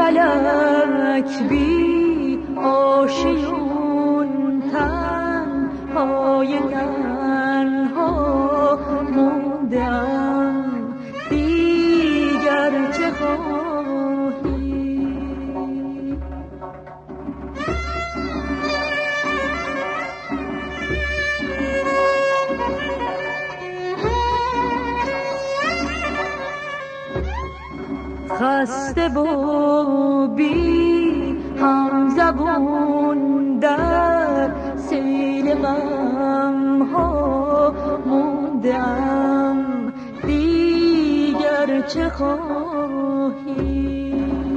فلک بی آشیون تنهای تنها موندم، دیگر چه خواهی؟ خسته و بی همزبون در سیل غم ها موندم، دیگر چه خواهی؟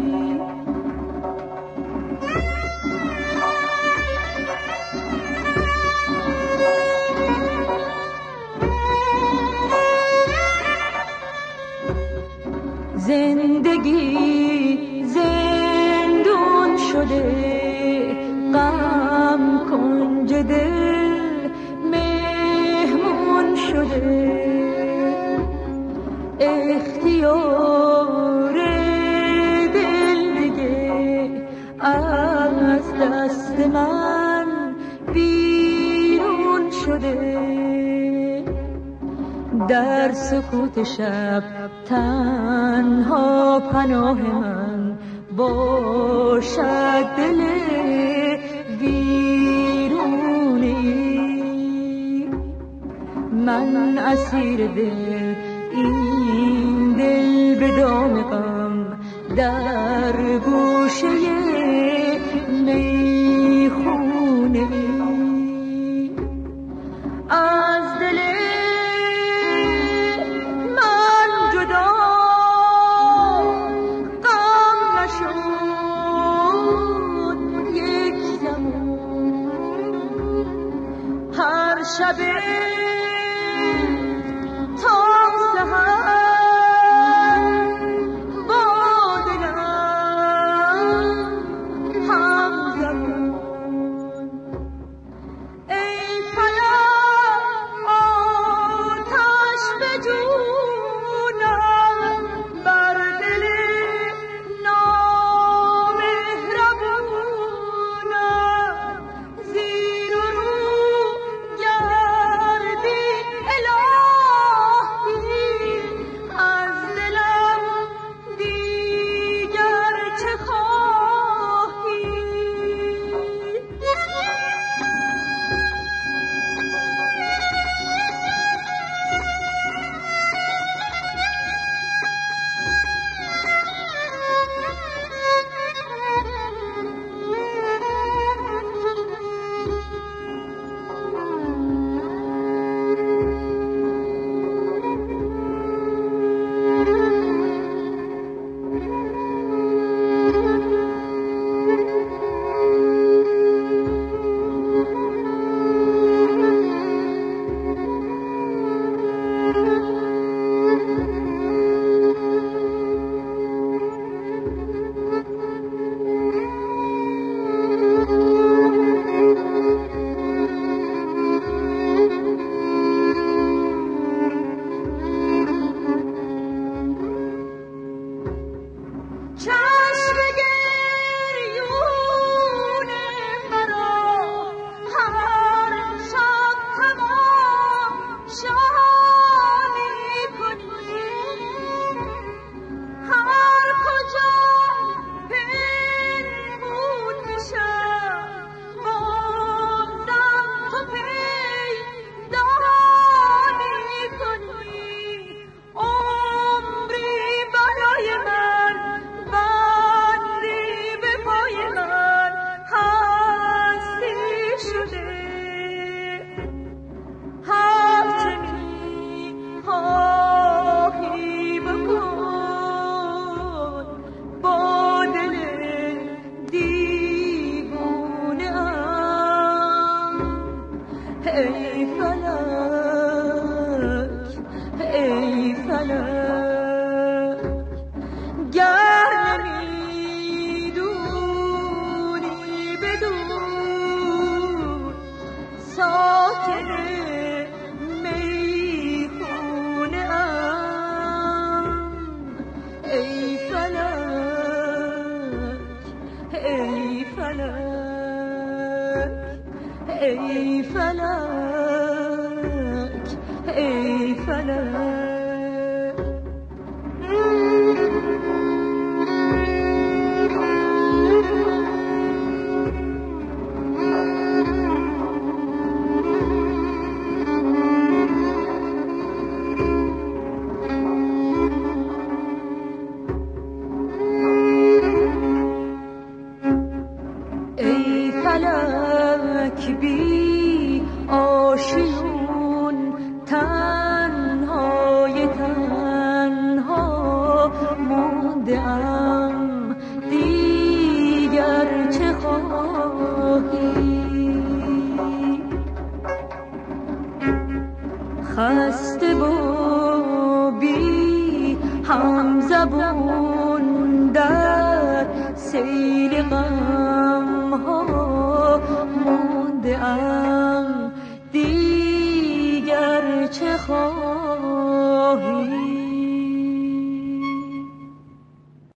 زندگی زندون شده، غم کنج دل مهمون شده، اختیار دل دیگه از دست من بیرون شده. در سکوت شب تنها پناه من باشد دل ویرونی. من اسیر دل، این دل به دام غم، در گوشه میخونه از دل شب تا سحر با دلم مانده ام، دیگر چه خواهی؟ خسته و بی هم زبون در سیل غم